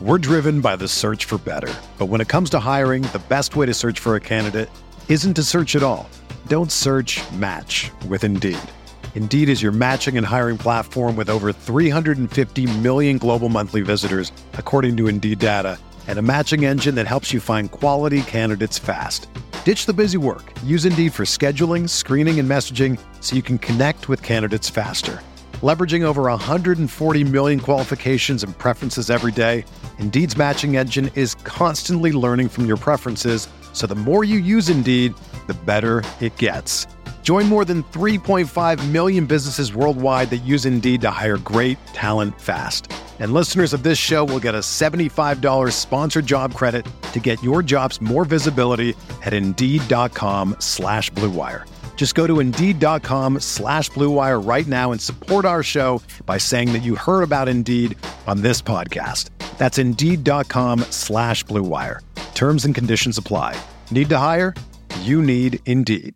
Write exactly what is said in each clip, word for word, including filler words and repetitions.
We're driven by the search for better. But when it comes to hiring, the best way to search for a candidate isn't to search at all. Don't search, match with Indeed. Indeed is your matching and hiring platform with over three hundred fifty million global monthly visitors, according to Indeed data, and a matching engine that helps you find quality candidates fast. Ditch the busy work. Use Indeed for scheduling, screening, and messaging so you can connect with candidates faster. Leveraging over one hundred forty million qualifications and preferences every day, Indeed's matching engine is constantly learning from your preferences, so the more you use Indeed, the better it gets. Join more than three point five million businesses worldwide that use Indeed to hire great talent fast. And listeners of this show will get a seventy-five dollars sponsored job credit to get your jobs more visibility at Indeed.com slash Blue Wire. Just go to Indeed.com slash Blue Wire right now and support our show by saying that you heard about Indeed on this podcast. That's Indeed.com slash Blue Wire. Terms and conditions apply. Need to hire? You need Indeed.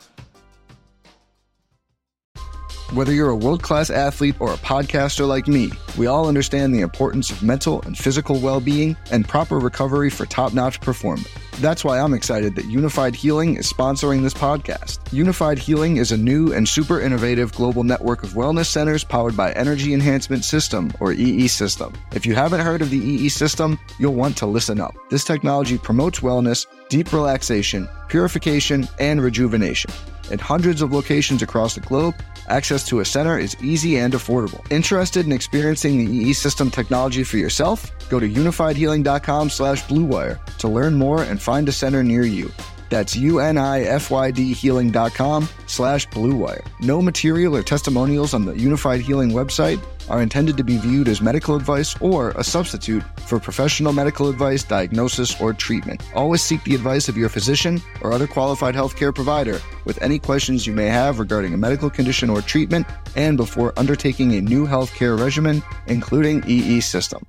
Whether you're a world-class athlete or a podcaster like me, we all understand the importance of mental and physical well-being and proper recovery for top-notch performance. That's why I'm excited that Unified Healing is sponsoring this podcast. Unified Healing is a new and super innovative global network of wellness centers powered by Energy Enhancement System, or E E System. If you haven't heard of the E E System, you'll want to listen up. This technology promotes wellness, deep relaxation, purification, and rejuvenation. At hundreds of locations across the globe, access to a center is easy and affordable. Interested in experiencing the E E System technology for yourself? Go to unifiedhealing.com slash Blue Wire to learn more and find a center near you. That's U-N-I-F-Y-D healing.com slash Blue Wire. No material or testimonials on the Unified Healing website are intended to be viewed as medical advice or a substitute for professional medical advice, diagnosis, or treatment. Always seek the advice of your physician or other qualified healthcare provider with any questions you may have regarding a medical condition or treatment and before undertaking a new healthcare regimen, including E E System.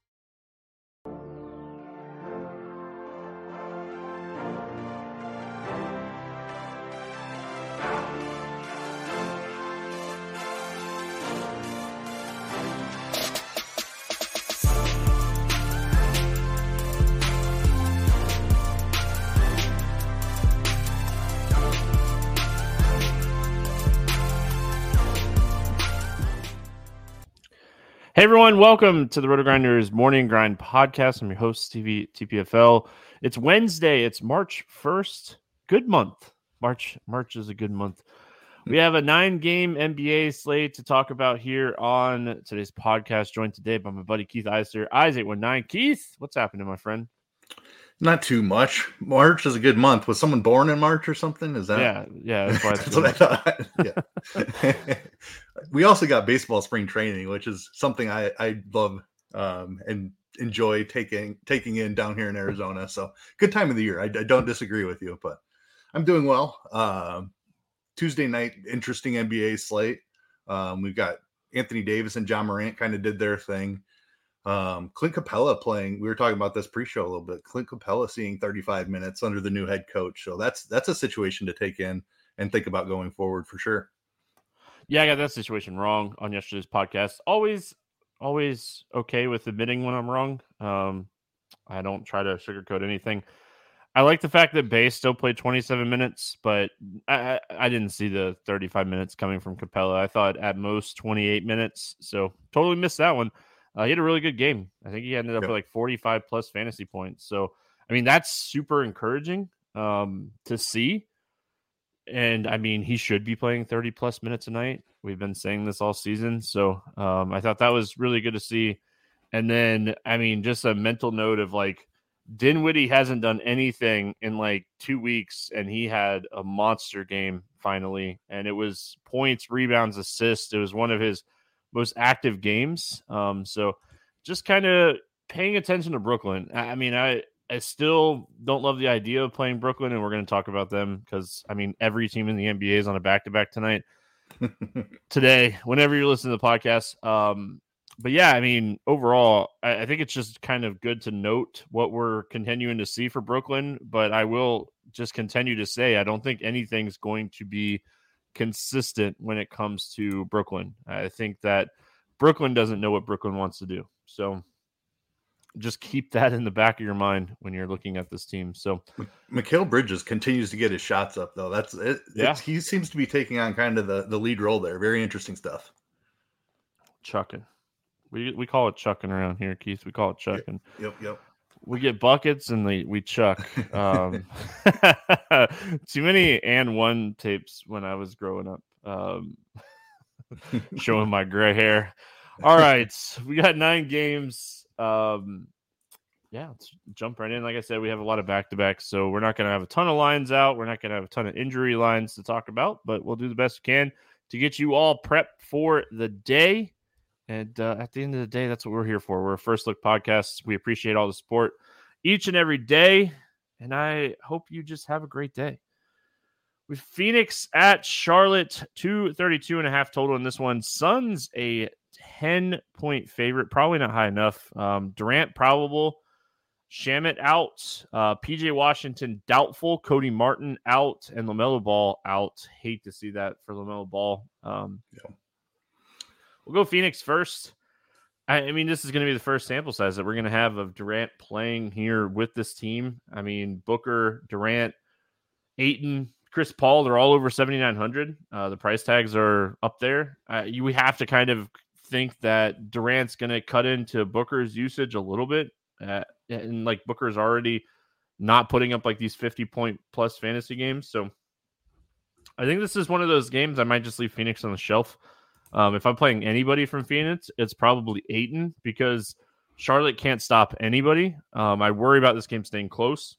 Hey everyone, welcome to the Roto Grinders Morning Grind Podcast. I'm your host, Stevie T P F L. It's Wednesday. It's March first. Good month. March March is a good month. We have a nine-game N B A slate to talk about here on today's podcast. Joined today by my buddy Keith Eiser. Eyes eight one nine. Keith, what's happening, my friend? Not too much. March is a good month. Was someone born in March or something? Is that? Yeah, yeah. That's, why that's what I thought. Yeah. We also got baseball spring training, which is something I, I love um, and enjoy taking taking in down here in Arizona. So good time of the year. I, I don't disagree with you, but I'm doing well. Um, Tuesday night, interesting N B A slate. Um, we've got Anthony Davis and John Morant kind of did their thing. Um, Clint Capella playing. We were talking about this pre-show a little bit. Clint Capella seeing thirty-five minutes under the new head coach. So that's that's a situation to take in and think about going forward for sure. Yeah, I got that situation wrong on yesterday's podcast. Always, always okay with admitting when I'm wrong. Um, I don't try to sugarcoat anything. I like the fact that Bay still played twenty-seven minutes, but I, I didn't see the thirty-five minutes coming from Capella. I thought at most twenty-eight minutes, so totally missed that one. Uh, he had a really good game. I think he ended up yep. with like forty-five plus fantasy points. So, I mean, that's super encouraging um, to see. And, I mean, he should be playing thirty plus minutes a night. We've been saying this all season. So, um, I thought that was really good to see. And then, I mean, just a mental note of like, Dinwiddie hasn't done anything in like two weeks, and he had a monster game finally. And it was points, rebounds, assists. It was one of his most active games. Um, so just kind of paying attention to Brooklyn. I, I mean, I, I still don't love the idea of playing Brooklyn, and we're going to talk about them because, I mean, every team in the N B A is on a back-to-back tonight, today, whenever you're listening to the podcast. Um, but, yeah, I mean, overall, I, I think it's just kind of good to note what we're continuing to see for Brooklyn, but I will just continue to say I don't think anything's going to be consistent when it comes to Brooklyn. I think that Brooklyn doesn't know what Brooklyn wants to do. So just keep that in the back of your mind when you're looking at this team. So Mikal Bridges continues to get his shots up, though. That's it. Yeah. It's, he seems to be taking on kind of the, the lead role there. Very interesting stuff. Chucking. We we call it chucking around here, Keith. We call it chucking. Yep, yep. We get buckets and they, we chuck. Um, too many and one tapes when I was growing up, um, showing my gray hair. All right, we got nine games. Um, yeah, let's jump right in. Like I said, we have a lot of back-to-backs, so we're not going to have a ton of lines out. We're not going to have a ton of injury lines to talk about, but we'll do the best we can to get you all prepped for the day. And uh, at the end of the day, that's what we're here for. We're a First Look podcast. We appreciate all the support each and every day. And I hope you just have a great day. With Phoenix at Charlotte, two thirty-two and a half total in this one. Suns a ten-point favorite. Probably not high enough. Um, Durant probable. Shamet out. Uh, P J Washington doubtful. Cody Martin out. And LaMelo Ball out. Hate to see that for LaMelo Ball. Um, yeah. We'll go Phoenix first. I, I mean, this is going to be the first sample size that we're going to have of Durant playing here with this team. I mean, Booker, Durant, Ayton, Chris Paul, they're all over seventy-nine hundred. Uh, the price tags are up there. Uh, you we have to kind of think that Durant's going to cut into Booker's usage a little bit. Uh, and like Booker's already not putting up like these fifty point plus fantasy games. So I think this is one of those games I might just leave Phoenix on the shelf. Um, if I'm playing anybody from Phoenix, it's probably Ayton because Charlotte can't stop anybody. Um, I worry about this game staying close,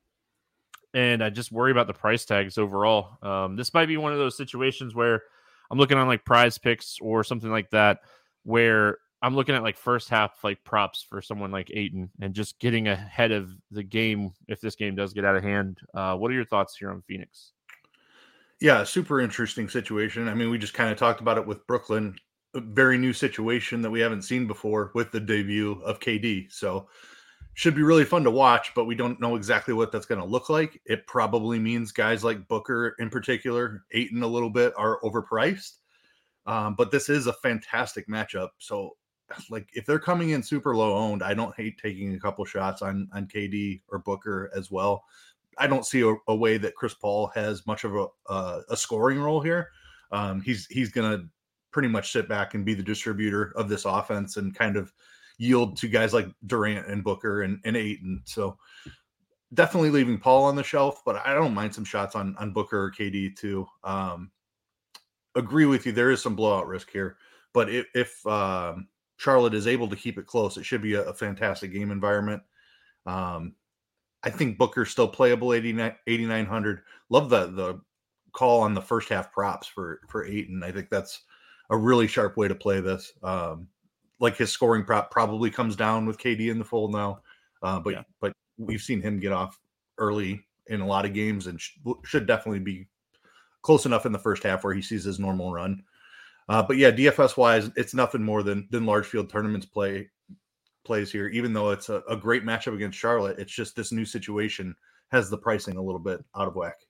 and I just worry about the price tags overall. Um, this might be one of those situations where I'm looking on like Prize Picks or something like that, where I'm looking at like first half like props for someone like Ayton and just getting ahead of the game if this game does get out of hand. Uh, what are your thoughts here on Phoenix? Yeah, super interesting situation. I mean, we just kind of talked about it with Brooklyn. A very new situation that we haven't seen before with the debut of K D. So should be really fun to watch, but we don't know exactly what that's going to look like. It probably means guys like Booker in particular, Ayton a little bit, are overpriced. Um, but this is a fantastic matchup. So like if they're coming in super low owned, I don't hate taking a couple shots on, on K D or Booker as well. I don't see a, a way that Chris Paul has much of a uh, a scoring role here. Um, he's he's going to pretty much sit back and be the distributor of this offense and kind of yield to guys like Durant and Booker and, and Ayton. So definitely leaving Paul on the shelf, but I don't mind some shots on, on Booker or K D too. Um, agree with you. There is some blowout risk here, but if, if um, Charlotte is able to keep it close, it should be a, a fantastic game environment. Um, I think Booker's still playable, eighty-nine hundred. Love the the call on the first half props for, for Ayton. I think that's a really sharp way to play this. Um, like his scoring prop probably comes down with K D in the fold now. Uh, but, yeah. but we've seen him get off early in a lot of games and sh- should definitely be close enough in the first half where he sees his normal run. Uh, but yeah, D F S wise, it's nothing more than, than large field tournaments play. plays here, even though it's a, a great matchup against Charlotte. It's just this new situation has the pricing a little bit out of whack.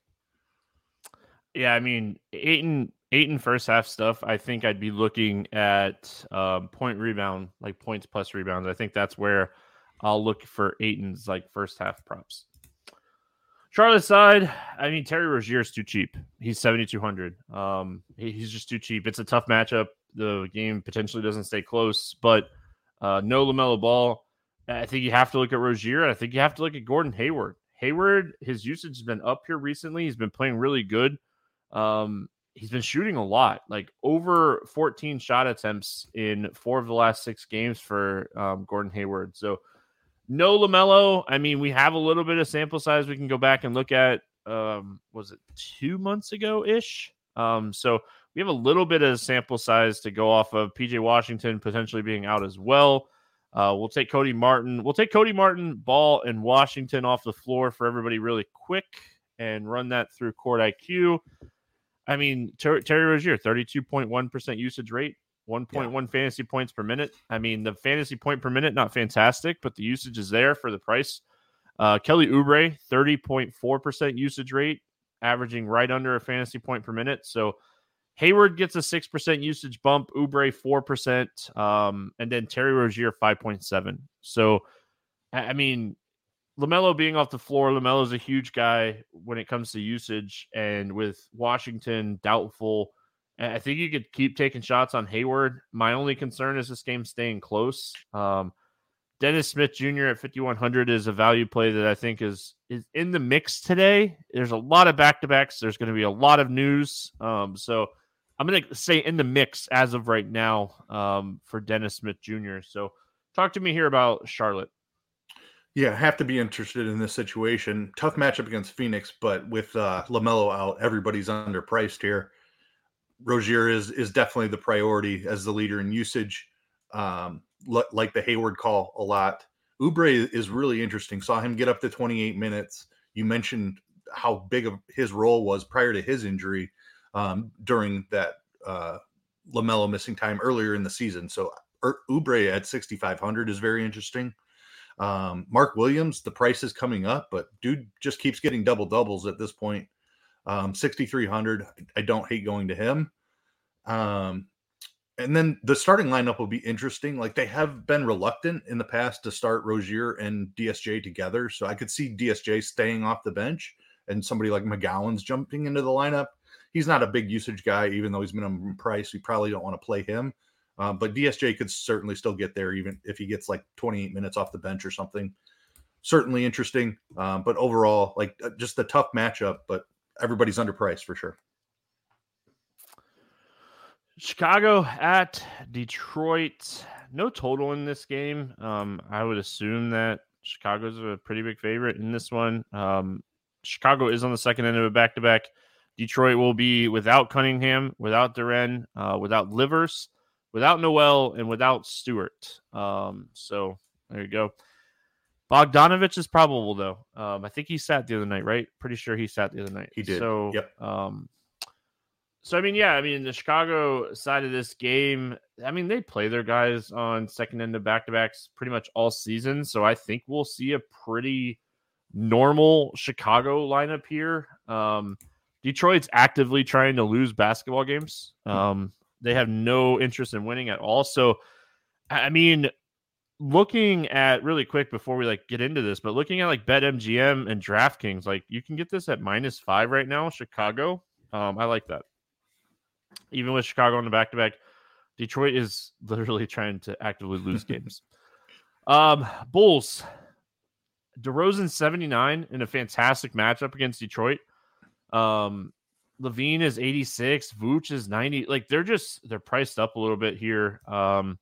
Yeah, I mean, Ayton, Ayton first half stuff, I think I'd be looking at um, point rebound, like points plus rebounds. I think that's where I'll look for Ayton's like first half props. Charlotte side, I mean, Terry Rozier is too cheap. He's seventy-two hundred. Um, he, he's just too cheap. It's a tough matchup. The game potentially doesn't stay close, but Uh, no LaMelo Ball. I think you have to look at Rozier. I think you have to look at Gordon Hayward. Hayward, his usage has been up here recently. He's been playing really good. Um, he's been shooting a lot, like over fourteen shot attempts in four of the last six games for um, Gordon Hayward. So no LaMelo. I mean, we have a little bit of sample size we can go back and look at. Um, was it two months ago-ish? Um, so we have a little bit of sample size to go off of. P J Washington potentially being out as well. Uh, we'll take Cody Martin. We'll take Cody Martin, Ball, and Washington off the floor for everybody really quick and run that through Court I Q. I mean, Ter- Terry Rozier, thirty-two point one percent usage rate, one point one yeah. fantasy points per minute. I mean, the fantasy point per minute, not fantastic, but the usage is there for the price. Uh, Kelly Oubre, thirty point four percent usage rate, averaging right under a fantasy point per minute. So Hayward gets a six percent usage bump, Oubre four percent, um, and then Terry Rozier five point seven. So I mean, LaMelo being off the floor, LaMelo's a huge guy when it comes to usage, and with Washington doubtful, I think you could keep taking shots on Hayward. My only concern is this game staying close. Um, Dennis Smith Junior at fifty-one hundred is a value play that I think is is in the mix today. There's a lot of back-to-backs. There's going to be a lot of news. Um, so I'm going to say in the mix as of right now um, for Dennis Smith Junior So talk to me here about Charlotte. Yeah, have to be interested in this situation. Tough matchup against Phoenix, but with uh, LaMelo out, everybody's underpriced here. Rozier is is definitely the priority as the leader in usage. Um, like the Hayward call a lot. Oubre is really interesting. Saw him get up to twenty-eight minutes. You mentioned how big of his role was prior to his injury um, during that uh, LaMelo missing time earlier in the season. So Oubre at sixty-five hundred is very interesting. Um, Mark Williams, the price is coming up, but dude just keeps getting double doubles at this point. Um, sixty-three hundred. I don't hate going to him. Um, and then the starting lineup will be interesting. Like they have been reluctant in the past to start Rozier and D S J together. So I could see D S J staying off the bench and somebody like McGowan's jumping into the lineup. He's not a big usage guy, even though he's minimum price. We probably don't want to play him. Um, but D S J could certainly still get there, even if he gets like twenty-eight minutes off the bench or something. Certainly interesting. Um, but overall, like uh, just a tough matchup, but everybody's underpriced for sure. Chicago at Detroit. No total in this game. Um, I would assume that Chicago's a pretty big favorite in this one. Um, Chicago is on the second end of a back-to-back. Detroit will be without Cunningham, without Duren, uh, without Livers, without Noel, and without Stewart. Um, so there you go. Bogdanovich is probable, though. Um, I think he sat the other night, right? Pretty sure he sat the other night. He did. So, yep. Um, so, I mean, yeah, I mean, the Chicago side of this game, I mean, they play their guys on second end of back-to-backs pretty much all season. So I think we'll see a pretty normal Chicago lineup here. Um, Detroit's actively trying to lose basketball games. Um, they have no interest in winning at all. So, I mean, looking at really quick before we like get into this, but looking at like BetMGM and DraftKings, like you can get this at minus five right now, Chicago. Um, I like that. Even with Chicago on the back-to-back, Detroit is literally trying to actively lose games. Um, Bulls, DeRozan seventy-nine in a fantastic matchup against Detroit. Um, Levine is eighty-six, Vooch is ninety. Like they're just they're priced up a little bit here. Um,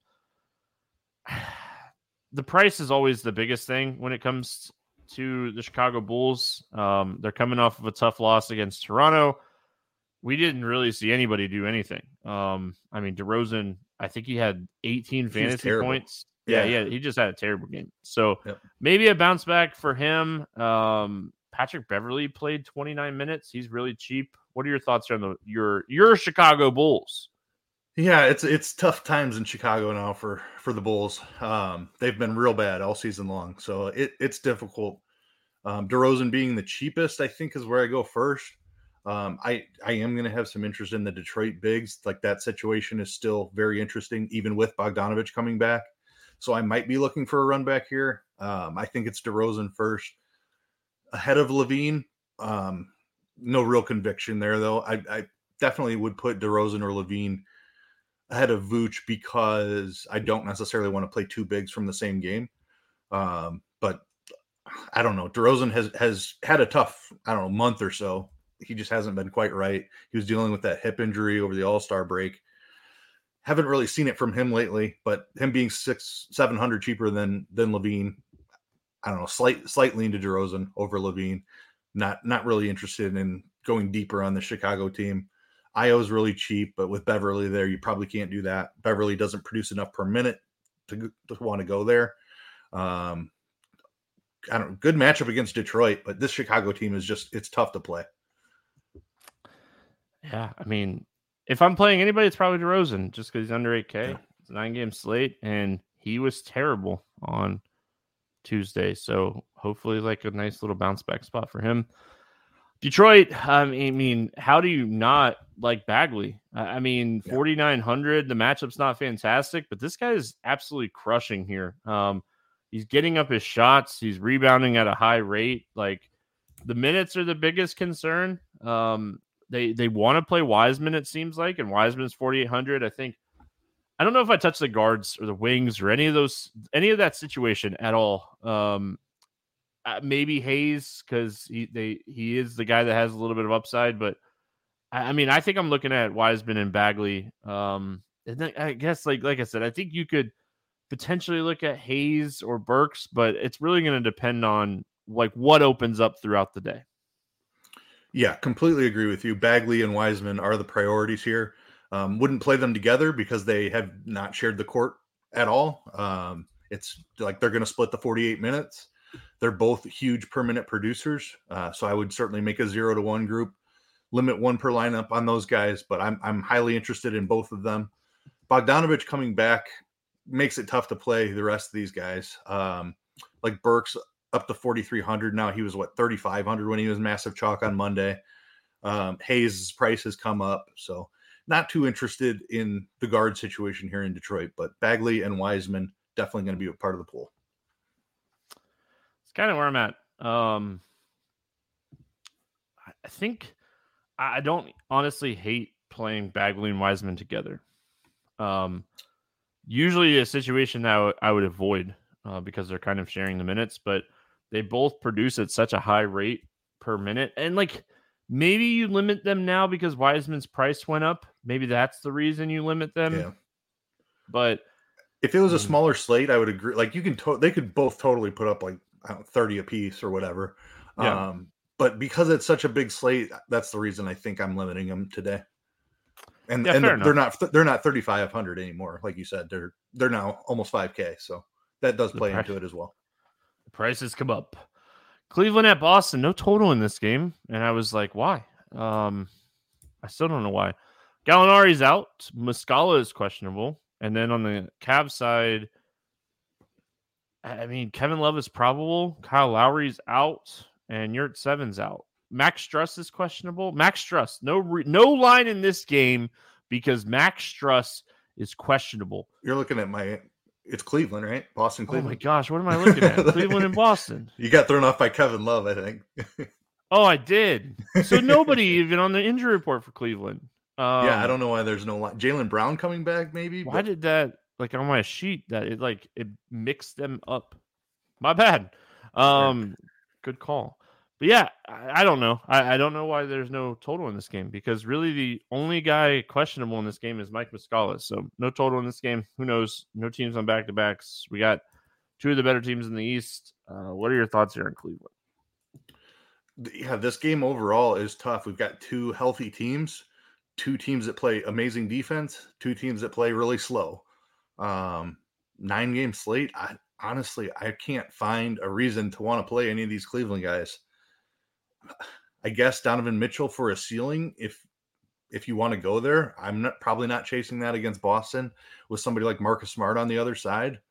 the price is always the biggest thing when it comes to the Chicago Bulls. Um, they're coming off of a tough loss against Toronto. We didn't really see anybody do anything. Um, I mean, DeRozan, I think he had eighteen fantasy points. Yeah, yeah, he just had a terrible game. So yep. Maybe a bounce back for him. Um, Patrick Beverley played twenty-nine minutes. He's really cheap. What are your thoughts on the your your Chicago Bulls? Yeah, it's it's tough times in Chicago now for for the Bulls. Um, they've been real bad all season long, so it it's difficult. Um, DeRozan being the cheapest, I think, is where I go first. Um, I, I am going to have some interest in the Detroit bigs. Like that situation is still very interesting, even with Bogdanovich coming back. So I might be looking for a run back here. Um, I think it's DeRozan first ahead of Levine. Um, no real conviction there though. I, I definitely would put DeRozan or Levine ahead of Vooch because I don't necessarily want to play two bigs from the same game. Um, but I don't know. DeRozan has, has had a tough, I don't know, month or so. He just hasn't been quite right. He was dealing with that hip injury over the All-Star break. Haven't really seen it from him lately, but him being six, seven hundred cheaper than than Levine, I don't know, slight slight lean to DeRozan over Levine. Not not really interested in going deeper on the Chicago team. I O is really cheap, but with Beverly there, you probably can't do that. Beverly doesn't produce enough per minute to, to want to go there. Um, I don't know, good matchup against Detroit, but this Chicago team is just it's tough to play. Yeah, I mean, if I'm playing anybody, it's probably DeRozan just because he's under eight K. Yeah. It's a nine-game slate, and he was terrible on Tuesday. So hopefully like a nice little bounce-back spot for him. Detroit, um, I mean, how do you not like Bagley? I mean, Yeah. forty-nine hundred, the matchup's not fantastic, but this guy is absolutely crushing here. Um, He's getting up his shots. He's rebounding at a high rate. Like, the minutes are the biggest concern. Um, they they want to play Wiseman, it seems like, and Wiseman's forty-eight hundred. I think I don't know if I touch the guards or the wings or any of those, any of that situation at all. Um, uh, maybe Hayes, because he they he is the guy that has a little bit of upside, but I, I mean, I think I'm looking at Wiseman and Bagley. Um, and then I guess, like like I said, I think you could potentially look at Hayes or Burks, but it's really going to depend on like what opens up throughout the day. Yeah, completely agree with you. Bagley and Wiseman are the priorities here. Um, wouldn't play them together because they have not shared the court at all. Um, it's like they're going to split the forty-eight minutes. They're both huge per minute producers. Uh, so I would certainly make a zero to one group, limit one per lineup on those guys, but I'm, I'm highly interested in both of them. Bogdanovich coming back makes it tough to play the rest of these guys. Um, like Burks up to forty-three hundred. Now he was what, thirty-five hundred when he was massive chalk on Monday. Um, Hayes' price has come up. So not too interested in the guard situation here in Detroit, but Bagley and Wiseman definitely going to be a part of the pool. It's kind of where I'm at. Um, I think I don't honestly hate playing Bagley and Wiseman together. Um, usually a situation that I, w- I would avoid uh, because they're kind of sharing the minutes, but they both produce at such a high rate per minute. And like, maybe you limit them now because Wiseman's price went up. Maybe that's the reason you limit them. Yeah. But if it was a smaller slate, I would agree. Like you can, to- they could both totally put up like I don't know, thirty a piece or whatever. Yeah. Um, but because it's such a big slate, that's the reason I think I'm limiting them today. And, yeah, and they're, they're not, they're not thirty-five hundred anymore. Like you said, they're, they're now almost five K. So that does play price, into it as well. The prices come up. Cleveland at Boston, no total in this game. And I was like, why? Um, I still don't know why. Gallinari's out. Muscala is questionable. And then on the Cavs side, I mean, Kevin Love is probable. Kyle Lowry's out. And Yurt Seven's out. Max Struss is questionable. Max Struss, no re- no line in this game because Max Struss is questionable. You're looking at my, it's Cleveland, right? Boston, Cleveland. Oh my gosh, what am I looking at? Cleveland and Boston. You got thrown off by Kevin Love, I think. Oh, I did. So nobody even on the injury report for Cleveland. Um, yeah, I don't know why there's no line. Jaylen Brown coming back, maybe. Why but... did that, like on my sheet, that it like it mixed them up? My bad. Um, good call. But yeah, I, I don't know. I, I don't know why there's no total in this game because really the only guy questionable in this game is Mike Muscala. So no total in this game. Who knows? No teams on back to backs. We got two of the better teams in the East. Uh, what are your thoughts here in Cleveland? Yeah, this game overall is tough. We've got two healthy teams, two teams that play amazing defense, two teams that play really slow. Um, nine game slate. I honestly, I can't find a reason to want to play any of these Cleveland guys. I guess Donovan Mitchell for a ceiling. If, if you want to go there, I'm not probably not chasing that against Boston with somebody like Marcus Smart on the other side.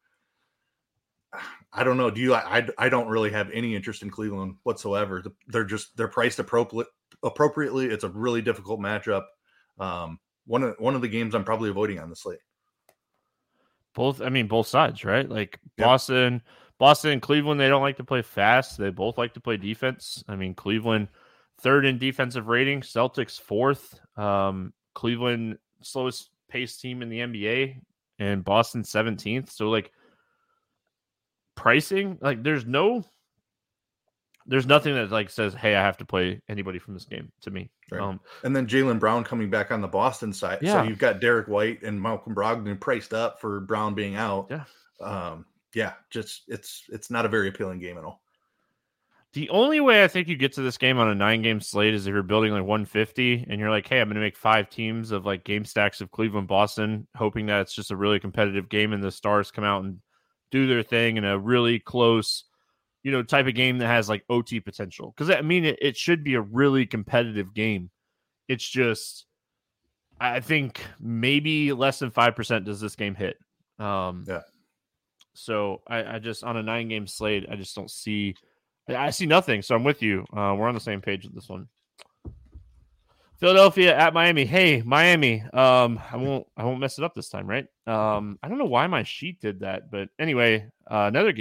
I don't know. Do you, I, I don't really have any interest in Cleveland whatsoever. They're just, they're priced appropriate appropriately. It's a really difficult matchup. Um, one of, one of the games I'm probably avoiding on the slate. Both, I mean, both sides, right? Like Yep. Boston, Boston and Cleveland, they don't like to play fast. They both like to play defense. I mean, Cleveland third in defensive rating, Celtics fourth. Um, Cleveland slowest pace team in the N B A, and Boston seventeenth. So like pricing, like there's no, there's nothing that like says, hey, I have to play anybody from this game to me. Right. Um, and then Jaylen Brown coming back on the Boston side. Yeah. So you've got Derek White and Malcolm Brogdon priced up for Brown being out. Yeah. Um, yeah, just it's it's not a very appealing game at all. The only way I think you get to this game on a nine-game slate is if you're building like one fifty and you're like, hey, I'm going to make five teams of like game stacks of Cleveland, Boston, hoping that it's just a really competitive game and the Stars come out and do their thing in a really close, you know, type of game that has like O T potential. Because, I mean, it, it should be a really competitive game. It's just, I think maybe less than five percent does this game hit. Um, yeah. So I, I just, on a nine-game slate, I just don't see... I see nothing, so I'm with you. Uh, we're on the same page with this one. Philadelphia at Miami. Hey, Miami. Um, I won't. I won't mess it up this time, right? Um, I don't know why my sheet did that, but anyway, uh, another game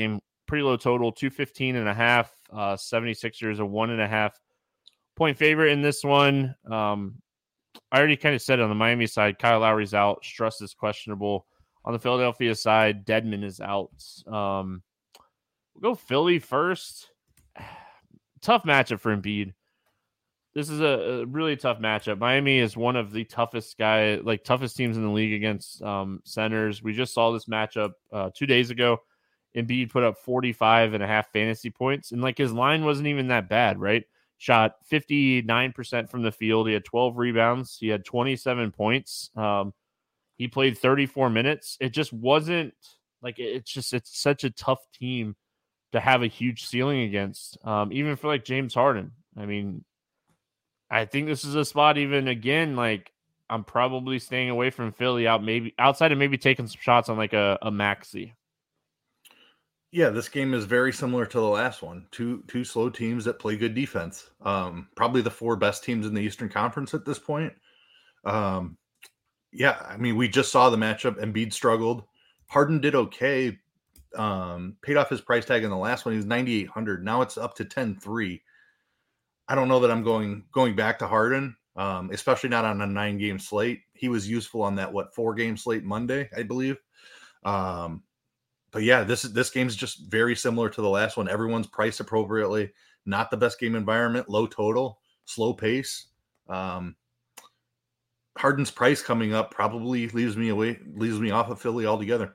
pretty low total, two fifteen and a half. Uh, 76ers a one and a half point favorite in this one. Um, I already kind of said it on the Miami side. Kyle Lowry's out. Struss is questionable. On the Philadelphia side, Dedmon is out. Um, we'll go Philly first. Tough matchup for Embiid. This is a, a really tough matchup. Miami is one of the toughest guy, like toughest teams in the league against um, centers. We just saw this matchup uh, two days ago. Embiid put up forty-five and a half fantasy points, and like his line wasn't even that bad, right? Shot fifty-nine percent from the field. He had twelve rebounds. He had twenty-seven points. Um, he played thirty-four minutes. It just wasn't like it's just it's such a tough team to have a huge ceiling against, um, even for like James Harden. I mean, I think this is a spot even again, like I'm probably staying away from Philly out maybe outside of maybe taking some shots on like a, a Maxey. Yeah, this game is very similar to the last one. Two two slow teams that play good defense. Um, probably the four best teams in the Eastern Conference at this point. Um, yeah, I mean, we just saw the matchup. Embiid struggled. Harden did okay. Um, paid off his price tag in the last one. He was ninety-eight hundred. Now it's up to ten three. I don't know that I'm going going back to Harden, um, especially not on a nine-game slate. He was useful on that, what, four-game slate Monday, I believe. Um, but, yeah, this this game's just very similar to the last one. Everyone's priced appropriately. Not the best game environment, low total, slow pace. Um, Harden's price coming up probably leaves me away, leaves me off of Philly altogether.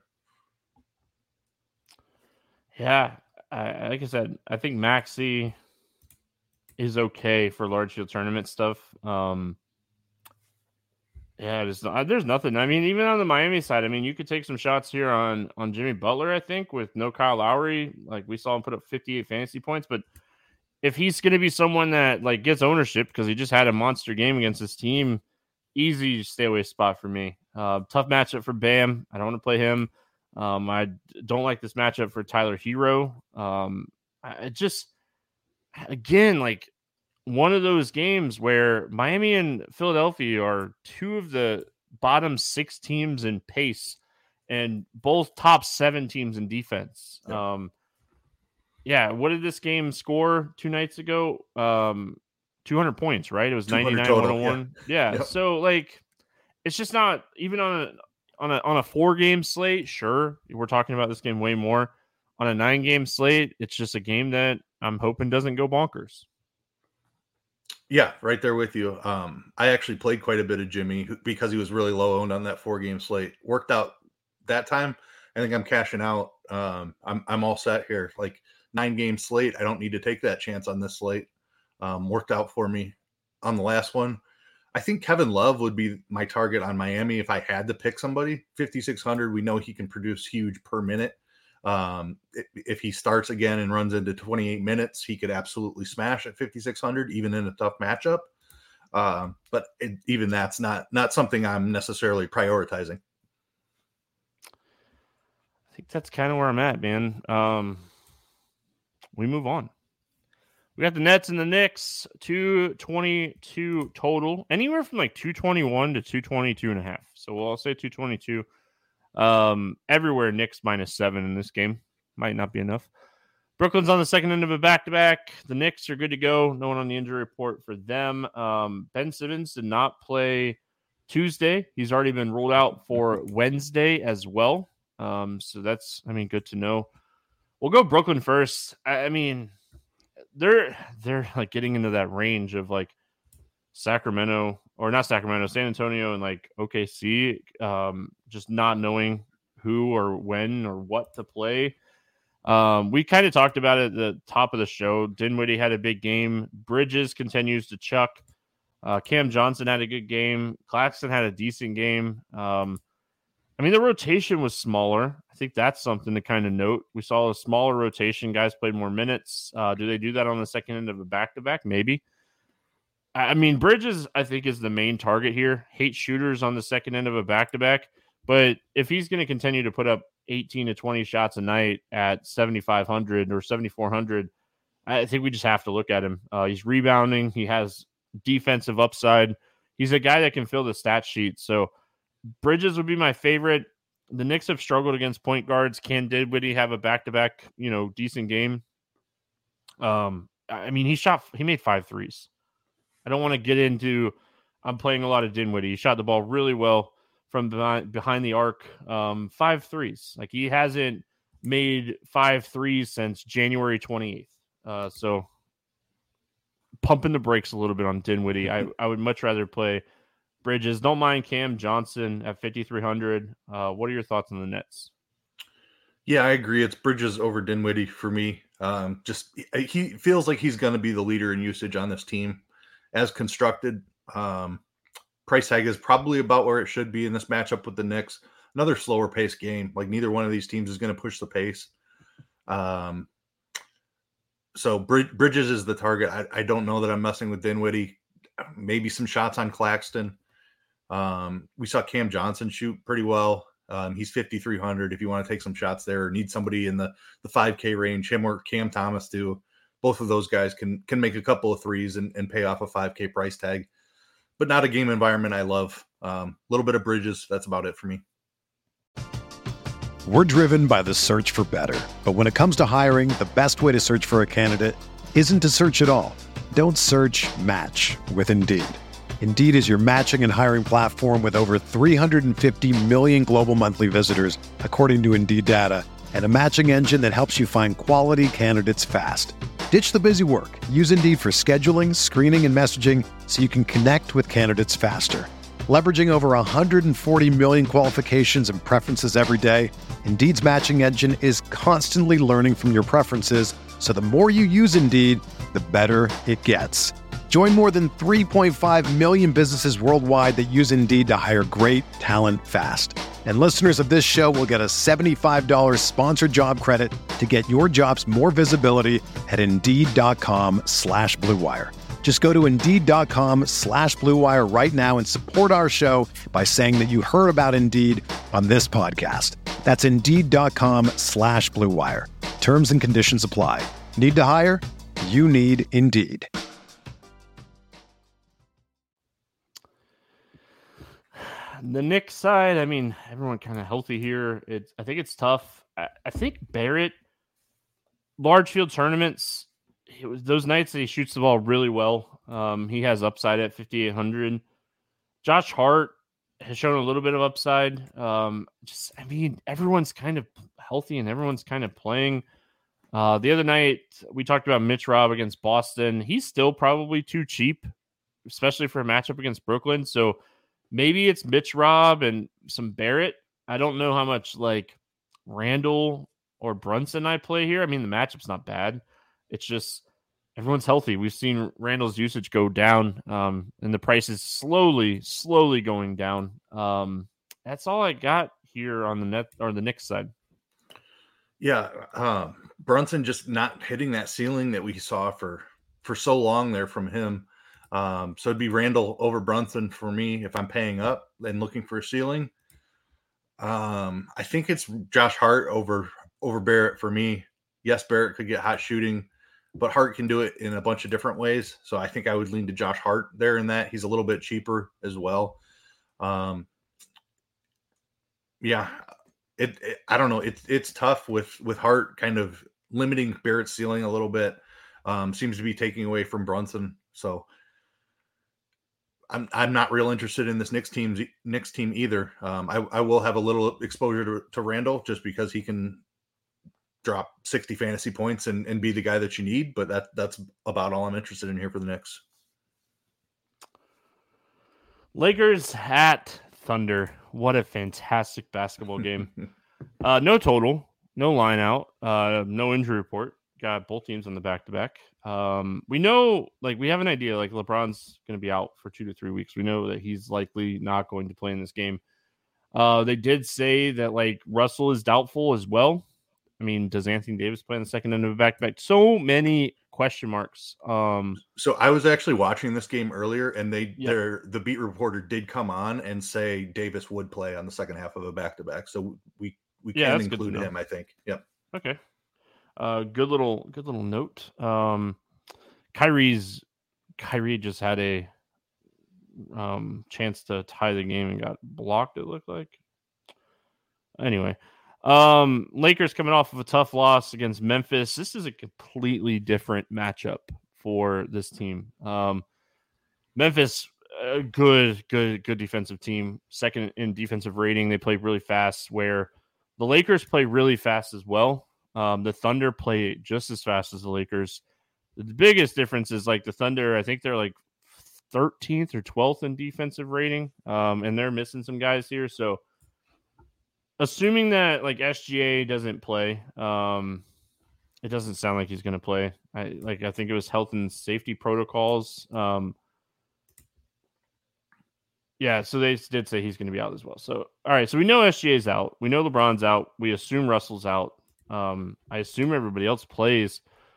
Yeah, I, like I said, I think Maxey is okay for large field tournament stuff. Um, yeah, there's, there's nothing. I mean, even on the Miami side, I mean, you could take some shots here on on Jimmy Butler, I think, with no Kyle Lowry. Like we saw him put up fifty-eight fantasy points, but if he's going to be someone that like gets ownership because he just had a monster game against his team, easy stay away spot for me. Uh, tough matchup for Bam. I don't want to play him. Um, I don't like this matchup for Tyler Hero. Um, I just, again, like one of those games where Miami and Philadelphia are two of the bottom six teams in pace and both top seven teams in defense. Yep. Um, yeah. What did this game score two nights ago? Um, two hundred points, right? It was ninety-nine one oh one. Yeah. yeah. Yep. So like, it's just not even on a, on a, on a four game slate. Sure. We're talking about this game way more. On a nine game slate, it's just a game that I'm hoping doesn't go bonkers. Yeah, right there with you. Um, I actually played quite a bit of Jimmy because he was really low owned on that four game slate. Worked out that time. I think I'm cashing out. Um, I'm I'm all set here. Like nine game slate. I don't need to take that chance on this slate. Um, worked out for me on the last one. I think Kevin Love would be my target on Miami if I had to pick somebody. fifty-six hundred. We know he can produce huge per minute. Um, if he starts again and runs into twenty-eight minutes, he could absolutely smash at fifty-six hundred, even in a tough matchup. Um, but it, even that's not, not something I'm necessarily prioritizing. I think that's kind of where I'm at, man. Um, we move on. We got the Nets and the Knicks, two twenty-two total, anywhere from like two twenty-one to two twenty-two and a half. So we'll all say two twenty-two. Um, everywhere Knicks minus seven in this game. Might not be enough. Brooklyn's on the second end of a back-to-back. The Knicks are good to go. No one on the injury report for them. Um, Ben Simmons did not play Tuesday. He's already been ruled out for Wednesday as well. Um, so that's, I mean, good to know. We'll go Brooklyn first. I, I mean, they're they're like getting into that range of like Sacramento or not Sacramento, San Antonio and like O K C, um, just not knowing who or when or what to play. Um, we kind of talked about it at the top of the show. Dinwiddie had a big game. Bridges continues to chuck. Uh, Cam Johnson had a good game. Claxton had a decent game. Um, I mean, the rotation was smaller. I think that's something to kind of note. We saw a smaller rotation. Guys played more minutes. Uh, do they do that on the second end of a back-to-back? Maybe. I mean, Bridges, I think, is the main target here. Hate shooters on the second end of a back-to-back. But if he's going to continue to put up eighteen to twenty shots a night at seventy-five hundred or seventy-four hundred, I think we just have to look at him. Uh, he's rebounding. He has defensive upside. He's a guy that can fill the stat sheet. So Bridges would be my favorite. the Knicks have struggled against point guards. Can Dinwiddie have a back-to-back, you know, decent game? Um, I mean, he shot, he made five threes. I don't want to get into, I'm playing a lot of Dinwiddie. He shot the ball really well from behind, behind the arc. Um, five threes. Like, he hasn't made five threes since January twenty-eighth. Uh, so pumping the brakes a little bit on Dinwiddie. I, I would much rather play Bridges. Don't mind Cam Johnson at fifty-three hundred. Uh, what are your thoughts on the Nets? Yeah, I agree. It's Bridges over Dinwiddie for me. Um, just he feels like he's going to be the leader in usage on this team as constructed. Um, price tag is probably about where it should be in this matchup with the Knicks. Another slower pace game. Like, neither one of these teams is going to push the pace. Um, so Bridges is the target. I, I don't know that I'm messing with Dinwiddie. Maybe some shots on Claxton. Um, we saw Cam Johnson shoot pretty well. Um, he's fifty-three hundred if you want to take some shots there or need somebody in the, the five K range. Him or Cam Thomas do. Both of those guys can can make a couple of threes and, and pay off a five K price tag. But not a game environment I love. A um, little bit of Bridges. That's about it for me. We're driven by the search for better. But when it comes to hiring, the best way to search for a candidate isn't to search at all. Don't search, match with Indeed. Indeed is your matching and hiring platform with over three hundred fifty million global monthly visitors, according to Indeed data, and a matching engine that helps you find quality candidates fast. Ditch the busy work. Use Indeed for scheduling, screening, and messaging so you can connect with candidates faster. Leveraging over one hundred forty million qualifications and preferences every day, Indeed's matching engine is constantly learning from your preferences, so the more you use Indeed, the better it gets. Join more than three point five million businesses worldwide that use Indeed to hire great talent fast. And listeners of this show will get a seventy-five dollars sponsored job credit to get your jobs more visibility at Indeed.com slash Blue Wire. Just go to Indeed.com slash Blue Wire right now and support our show by saying that you heard about Indeed on this podcast. That's Indeed.com slash Blue Wire. Terms and conditions apply. Need to hire? You need Indeed. The Knicks side, I mean, everyone kind of healthy here. It's, I think it's tough. I, I think Barrett, large field tournaments, it was those nights that he shoots the ball really well. Um, he has upside at fifty-eight hundred. Josh Hart has shown a little bit of upside. Um, just, I mean, everyone's kind of healthy and everyone's kind of playing. Uh, the other night, we talked about Mitch Robb against Boston. He's still probably too cheap, especially for a matchup against Brooklyn. So maybe it's Mitch Robb and some Barrett. I don't know how much like Randall or Brunson I play here. I mean, the matchup's not bad. It's just everyone's healthy. We've seen Randall's usage go down, um, and the price is slowly, slowly going down. Um, that's all I got here on the net or the Knicks side. Yeah, um, Brunson just not hitting that ceiling that we saw for for so long there from him. Um, so it'd be Randall over Brunson for me if I'm paying up and looking for a ceiling. Um, I think it's Josh Hart over over Barrett for me. Yes, Barrett could get hot shooting, but Hart can do it in a bunch of different ways. So I think I would lean to Josh Hart there in that. He's a little bit cheaper as well. Um, yeah, it, it I don't know. It's it's tough with with Hart kind of limiting Barrett's ceiling a little bit. Um, seems to be taking away from Brunson. So I'm I'm not real interested in this Knicks team's Knicks team either. Um, I, I will have a little exposure to, to Randall just because he can drop sixty fantasy points and, and be the guy that you need, but that that's about all I'm interested in here for the Knicks. Lakers at Thunder. What a fantastic basketball game. uh, no total, no line out, uh, no injury report. Got both teams on the back-to-back. Um, we know, like, we have an idea, like, LeBron's going to be out for two to three weeks. We know that he's likely not going to play in this game. Uh, they did say that, like, Russell is doubtful as well. I mean, does Anthony Davis play in the second end of a back-to-back? So many question marks. Um, so I was actually watching this game earlier, and they yeah. their the beat reporter did come on and say Davis would play on the second half of a back-to-back. So we we yeah, can include him, I think. Yep. Okay. Uh, good little, good little note. Um, Kyrie's Kyrie just had a um chance to tie the game and got blocked. It looked like. Anyway, um, Lakers coming off of a tough loss against Memphis. This is a completely different matchup for this team. Um, Memphis, a good, good, good defensive team. Second in defensive rating. They play really fast, where the Lakers play really fast as well. Um, the Thunder play just as fast as the Lakers. The biggest difference is like the Thunder, I think they're like thirteenth or twelfth in defensive rating. Um, and they're missing some guys here. So assuming that like S G A doesn't play, um, it doesn't sound like he's going to play. I like, I think it was health and safety protocols. Um, yeah. So they did say he's going to be out as well. So, all right. So we know S G A's out. We know LeBron's out. We assume Russell's out. Um, I assume everybody else plays.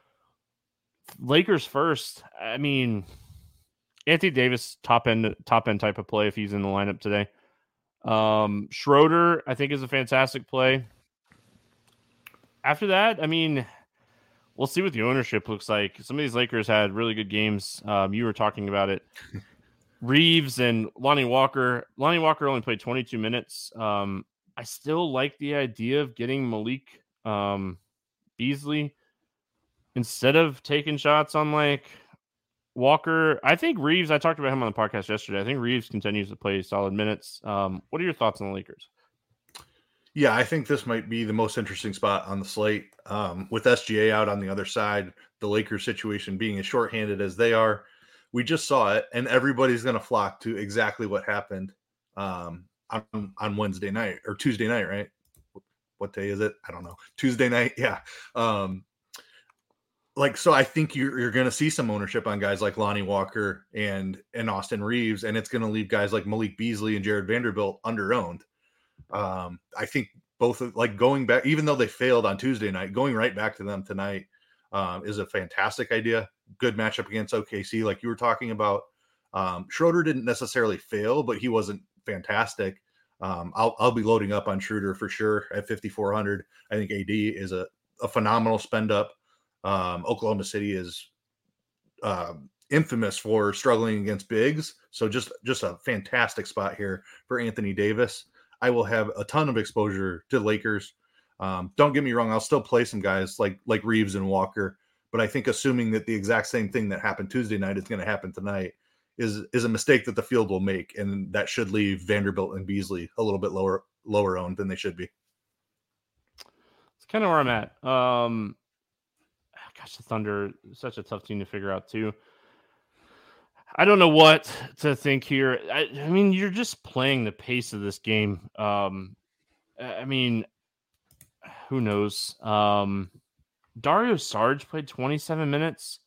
Lakers first. I mean, Anthony Davis, top end, top end type of play if he's in the lineup today. Um, Schroeder, I think, is a fantastic play. After that, I mean, we'll see what the ownership looks like. Some of these Lakers had really good games. Um, you were talking about it. Reeves and Lonnie Walker. Lonnie Walker only played twenty-two minutes. Um, I still like the idea of getting Malik um, Beasley instead of taking shots on like Walker. I think Reeves, I talked about him on the podcast yesterday. I think Reeves continues to play solid minutes. Um, what are your thoughts on the Lakers? Yeah, I think this might be the most interesting spot on the slate. Um, with S G A out on the other side, the Lakers situation being as shorthanded as they are, we just saw it, and everybody's going to flock to exactly what happened um, on, on Wednesday night or Tuesday night, right? What day is it? I don't know. Tuesday night, yeah. Um, Like, so I think you're, you're going to see some ownership on guys like Lonnie Walker and, and Austin Reeves, and it's going to leave guys like Malik Beasley and Jared Vanderbilt under-owned. Um, I think both, like going back, even though they failed on Tuesday night, going right back to them tonight um, is a fantastic idea. Good matchup against O K C, like you were talking about. Um, Schroeder didn't necessarily fail, but he wasn't fantastic. Um, I'll, I'll be loading up on Schroeder for sure at fifty-four hundred. I think A D is a, a phenomenal spend up. Um, Oklahoma City is uh, infamous for struggling against bigs. So just, just a fantastic spot here for Anthony Davis. I will have a ton of exposure to the Lakers. Um, don't get me wrong. I'll still play some guys like, like Reeves and Walker, but I think assuming that the exact same thing that happened Tuesday night is going to happen tonight is, is a mistake that the field will make. And that should leave Vanderbilt and Beasley a little bit lower, lower owned than they should be. It's kind of where I'm at. Um, Gosh, the Thunder, such a tough team to figure out too. I don't know what to think here. I, I mean, you're just playing the pace of this game. Um, I mean, who knows? Um, Dario Saric played twenty-seven minutes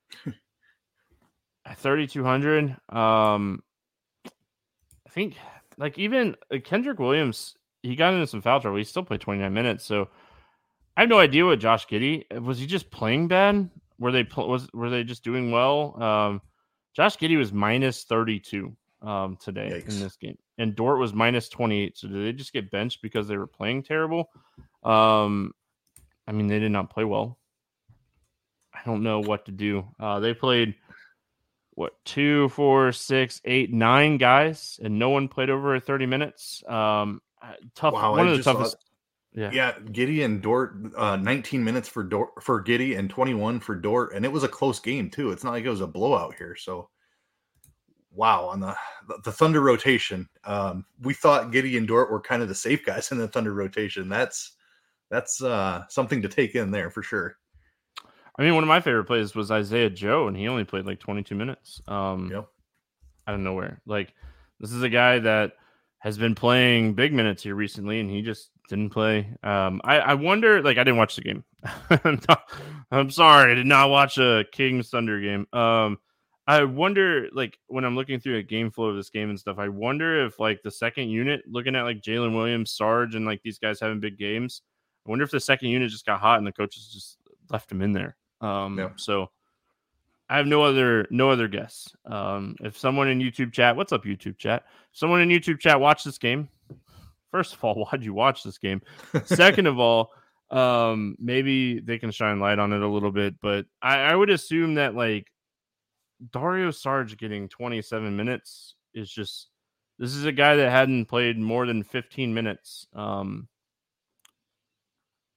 at thirty-two hundred. Um, I think, like, even uh, Kendrick Williams, he got into some foul trouble. He still played twenty-nine minutes, so I have no idea what Josh Giddey was. He just playing bad? Were they was were they just doing well? Um, Josh Giddey was minus thirty-two um, today Yikes. in this game, and Dort was minus twenty-eight. So did they just get benched because they were playing terrible? Um, I mean, they did not play well. I don't know what to do. Uh, they played what two, four, six, eight, nine guys, and no one played over thirty minutes. Um, tough. Wow, one I of the toughest. Saw- Yeah, yeah. Giddey and Dort, uh, nineteen minutes for Dort for Giddey and twenty-one for Dort, and it was a close game too. It's not like it was a blowout here. So, wow, on the the Thunder rotation, um, we thought Giddey and Dort were kind of the safe guys in the Thunder rotation. That's that's uh, something to take in there for sure. I mean, one of my favorite plays was Isaiah Joe, and he only played like twenty-two minutes. Um, yep. Out of nowhere. Like, this is a guy that has been playing big minutes here recently, and he just didn't play. Um, I, I wonder, like, I didn't watch the game. I'm sorry, I did not watch a Kings Thunder game. Um, I wonder, like, when I'm looking through a game flow of this game and stuff, I wonder if, like, the second unit, looking at, like, Jalen Williams, Sarge, and, like, these guys having big games, I wonder if the second unit just got hot and the coaches just left him in there. Um, yeah. So I have no other no other guess. Um, if someone in YouTube chat, what's up, YouTube chat? If someone in YouTube chat watched this game, first of all, why'd you watch this game? Second of all, um, maybe they can shine light on it a little bit. But I, I would assume that, like, Dario Saric getting twenty-seven minutes is just, this is a guy that hadn't played more than fifteen minutes um,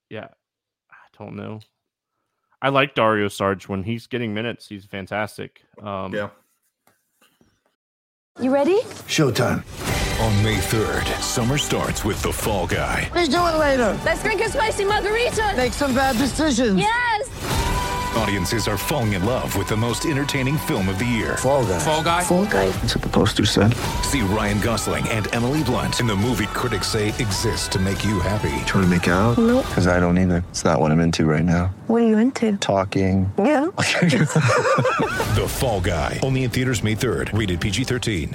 yeah, I don't know. I like Dario Saric when he's getting minutes. He's fantastic. Um, yeah. You ready? Showtime. On May third, summer starts with The Fall Guy. What are you doing later? Let's drink a spicy margarita. Make some bad decisions. Yes. Audiences are falling in love with the most entertaining film of the year. Fall Guy. Fall Guy. Fall guy. That's what the poster said. See Ryan Gosling and Emily Blunt in the movie critics say exists to make you happy. Trying to make it out? Nope. Because I don't either. It's not what I'm into right now. What are you into? Talking. Yeah. The Fall Guy. Only in theaters May third. Rated P G thirteen.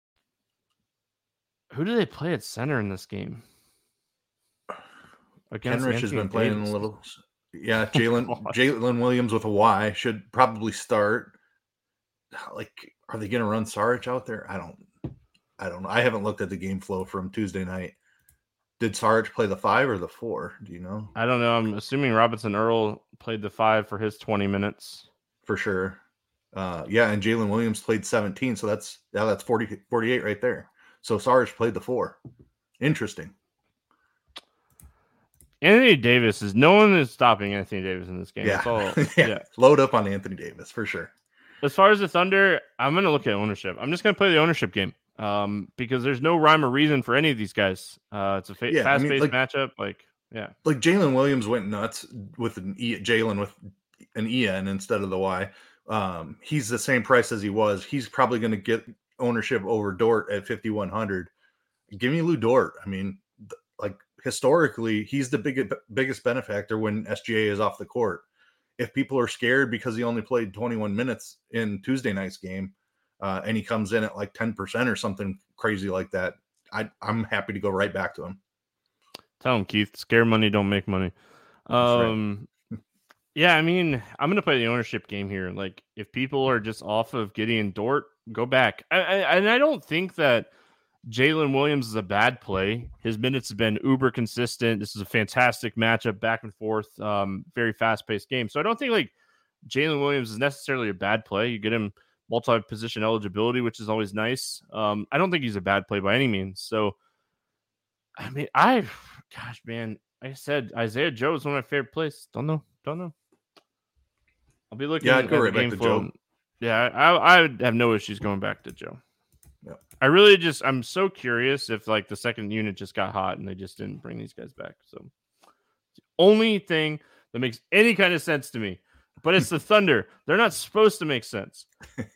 Who do they play at center in this game? Against Kenrich has Anthony been playing Davis. a little. Yeah, Jalen Jalen Williams with a Y should probably start. Like, are they going to run Saric out there? I don't. I don't know. I haven't looked at the game flow from Tuesday night. Did Saric play the five or the four? Do you know? I don't know. I'm assuming Robinson Earl played the five for his twenty minutes. For sure. Uh, yeah, and Jalen Williams played seventeen, so that's yeah, that's forty, forty-eight right there. So Saric played the four. Interesting. Anthony Davis is no one is stopping Anthony Davis in this game. Yeah. That's all, yeah. yeah. Load up on Anthony Davis for sure. As far as the Thunder, I'm going to look at ownership. I'm just going to play the ownership game um, because there's no rhyme or reason for any of these guys. Uh, it's a fa- Yeah, I mean, fast-paced like- matchup. Like, yeah. Like Jalen Williams went nuts with an E Jalen with an E N instead of the Y. Um, he's the same price as he was. He's probably going to get ownership over Dort at fifty-one hundred. Give me Lou Dort. I mean, th- like historically, he's the big, biggest benefactor when S G A is off the court. If people are scared because he only played twenty-one minutes in Tuesday night's game, uh, and he comes in at like ten percent or something crazy like that, I, I'm happy to go right back to him. Tell him, Keith, scare money, don't make money. Um, right. Yeah, I mean, I'm going to play the ownership game here. Like, if people are just off of Gideon Dort, go back. I, I, and I don't think that Jalen Williams is a bad play. His minutes have been uber consistent. This is a fantastic matchup, back and forth, um, very fast-paced game. So I don't think, like, Jalen Williams is necessarily a bad play. You get him multi-position eligibility, which is always nice. Um, I don't think he's a bad play by any means. So, I mean, I, gosh, man, like I said, Isaiah Joe is one of my favorite plays. Don't know. Don't know. I'll be looking yeah, at I'd go the right game back to flow. Joe. Yeah, I, I would have no issues going back to Joe. Yep. I really just, I'm so curious if, like, the second unit just got hot and they just didn't bring these guys back. So, it's the only thing that makes any kind of sense to me. But it's the Thunder. They're not supposed to make sense.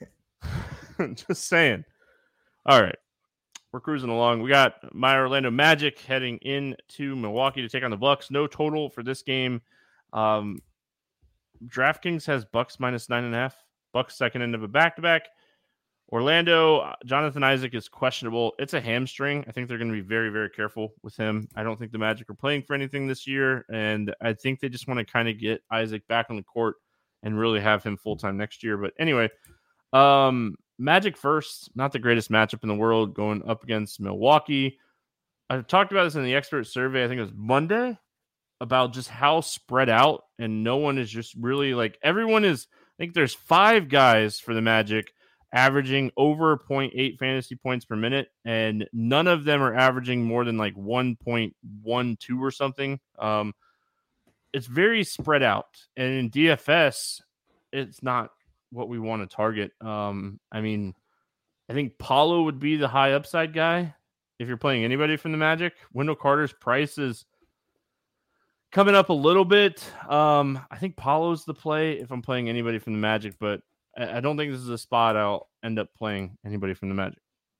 Just saying. All right. We're cruising along. We got my Orlando Magic heading into Milwaukee to take on the Bucks. No total for this game. Um, DraftKings has Bucks minus nine and a half. Bucks second end of a back-to-back. Orlando, Jonathan Isaac is questionable. It's a hamstring. I think they're going to be very, very careful with him. I don't think the Magic are playing for anything this year, and I think they just want to kind of get Isaac back on the court and really have him full-time next year. But anyway, um, Magic first, not the greatest matchup in the world, going up against Milwaukee. I talked about this in the expert survey, I think it was Monday, about just how spread out, and no one is just really like, everyone is, I think there's five guys for the Magic averaging over zero point eight fantasy points per minute, and none of them are averaging more than like one point one two or something. Um, it's very spread out, and in D F S, it's not what we want to target. Um, I mean, I think Paulo would be the high upside guy if you're playing anybody from the Magic. Wendell Carter's price is coming up a little bit. Um, I think Paulo's the play if I'm playing anybody from the Magic, but I, I don't think this is a spot I'll end up playing anybody from the Magic.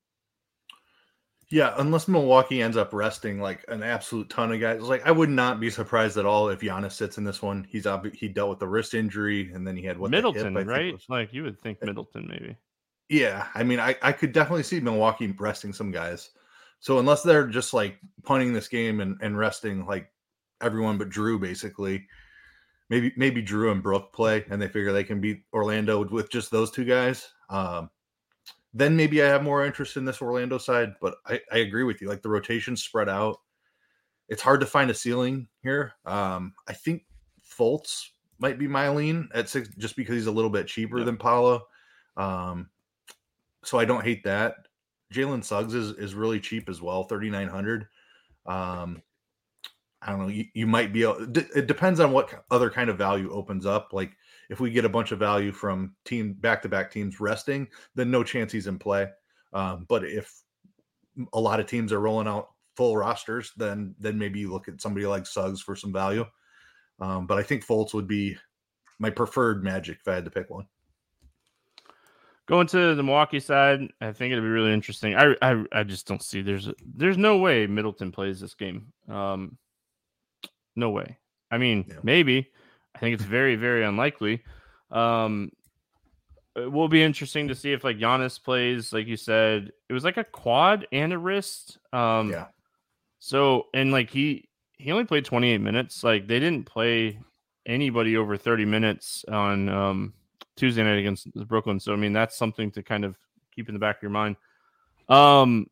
Yeah, unless Milwaukee ends up resting like an absolute ton of guys. Like, I would not be surprised at all if Giannis sits in this one. He's ob- he dealt with the wrist injury, and then he had what Middleton, hip, right? was. Like, you would think Middleton maybe. Yeah, I mean, I, I could definitely see Milwaukee resting some guys. So unless they're just like punting this game and, and resting like everyone but Drew, basically, maybe maybe Drew and Brook play, and they figure they can beat Orlando with just those two guys. Um, then maybe I have more interest in this Orlando side, but I, I agree with you. Like, the rotation's spread out. It's hard to find a ceiling here. Um, I think Fultz might be my lean at six, just because he's a little bit cheaper yeah. than Paolo. Um, so I don't hate that. Jalen Suggs is, is really cheap as well, thirty-nine hundred. Um, I don't know, you, you might be able, it depends on what other kind of value opens up. Like if we get a bunch of value from team back-to-back teams resting, then no chance he's in play. Um, but if a lot of teams are rolling out full rosters, then, then maybe you look at somebody like Suggs for some value. Um, but I think Fultz would be my preferred Magic if I had to pick one. Going to the Milwaukee side, I think it'd be really interesting. I I, I just don't see there's there's no way Middleton plays this game. Um, no way. I mean, yeah. maybe. I think it's very very unlikely. Um, it will be interesting to see if like Giannis plays. Like you said, it was like a quad and a wrist. Um, yeah. So and like he he only played twenty-eight minutes. Like they didn't play anybody over thirty minutes on um. Tuesday night against Brooklyn. So, I mean, that's something to kind of keep in the back of your mind. Um,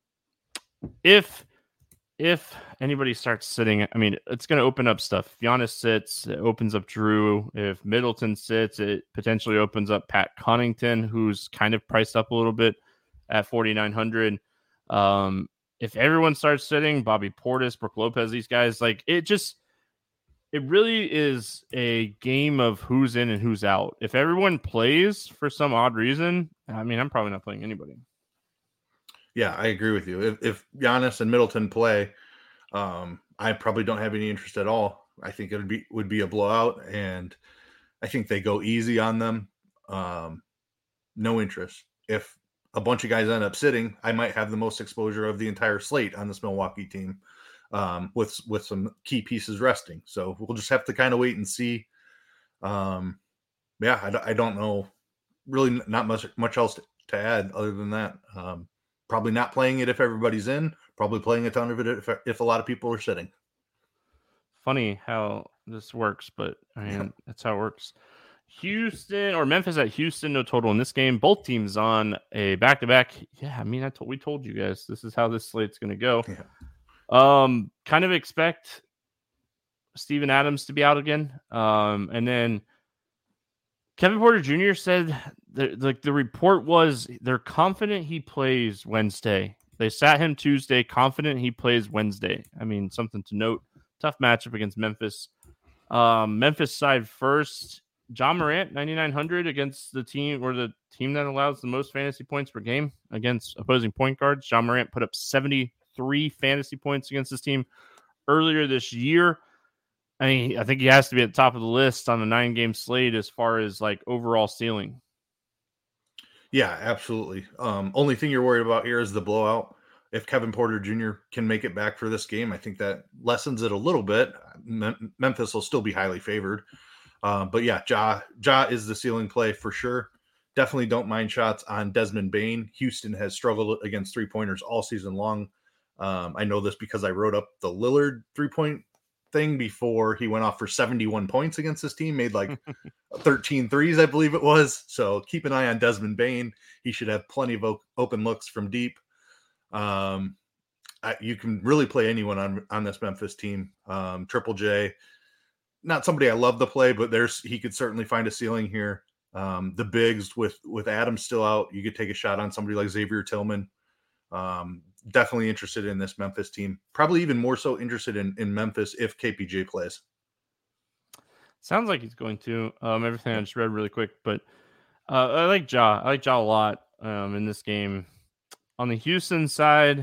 if if anybody starts sitting, I mean, it's going to open up stuff. If Giannis sits, it opens up Drew. If Middleton sits, it potentially opens up Pat Connaughton, who's kind of priced up a little bit at forty-nine hundred. Um, if everyone starts sitting, Bobby Portis, Brook Lopez, these guys, like it just It really is a game of who's in and who's out. If everyone plays for some odd reason, I mean, I'm probably not playing anybody. Yeah, I agree with you. If, if Giannis and Middleton play, um, I probably don't have any interest at all. I think it would be would be a blowout, and I think they go easy on them. Um, no interest. If a bunch of guys end up sitting, I might have the most exposure of the entire slate on this Milwaukee team. Um, with with some key pieces resting. So we'll just have to kind of wait and see. Um, yeah, I, I don't know. Really not much much else to, to add other than that. Um, probably not playing it if everybody's in. Probably playing a ton of it if, if a lot of people are sitting. Funny how this works, but I mean, yeah. that's how it works. Houston or Memphis at Houston, no total in this game. Both teams on a back-to-back. Yeah, I mean, I told we told you guys this is how this slate's going to go. Yeah. Um, kind of expect Steven Adams to be out again. Um, and then Kevin Porter Junior said that like the report was they're confident he plays Wednesday. They sat him Tuesday, confident he plays Wednesday. I mean, something to note. Tough matchup against Memphis. Um, Memphis side first, John Morant, ninety-nine hundred against the team or the team that allows the most fantasy points per game against opposing point guards. John Morant put up seventy three fantasy points against this team earlier this year. I mean, I think he has to be at the top of the list on a nine game slate as far as like overall ceiling. Yeah, absolutely. Um, only thing you're worried about here is the blowout. If Kevin Porter Junior can make it back for this game, I think that lessens it a little bit. Mem- Memphis will still be highly favored. Um, but yeah, Ja, Ja is the ceiling play for sure. Definitely don't mind shots on Desmond Bane. Houston has struggled against three-pointers all season long. Um, I know this because I wrote up the Lillard three-point thing before he went off for seventy-one points against this team, made like thirteen threes, I believe it was. So keep an eye on Desmond Bane. He should have plenty of o- open looks from deep. Um, I, you can really play anyone on, on this Memphis team. Um, Triple J, not somebody I love to play, but there's he could certainly find a ceiling here. Um, the bigs with, with Adams still out, you could take a shot on somebody like Xavier Tillman. Um, definitely interested in this Memphis team. Probably even more so interested in, in Memphis if K P J plays. Sounds like he's going to. Um, everything I just read really quick, but uh, I like Ja. I like Ja a lot um, in this game. On the Houston side,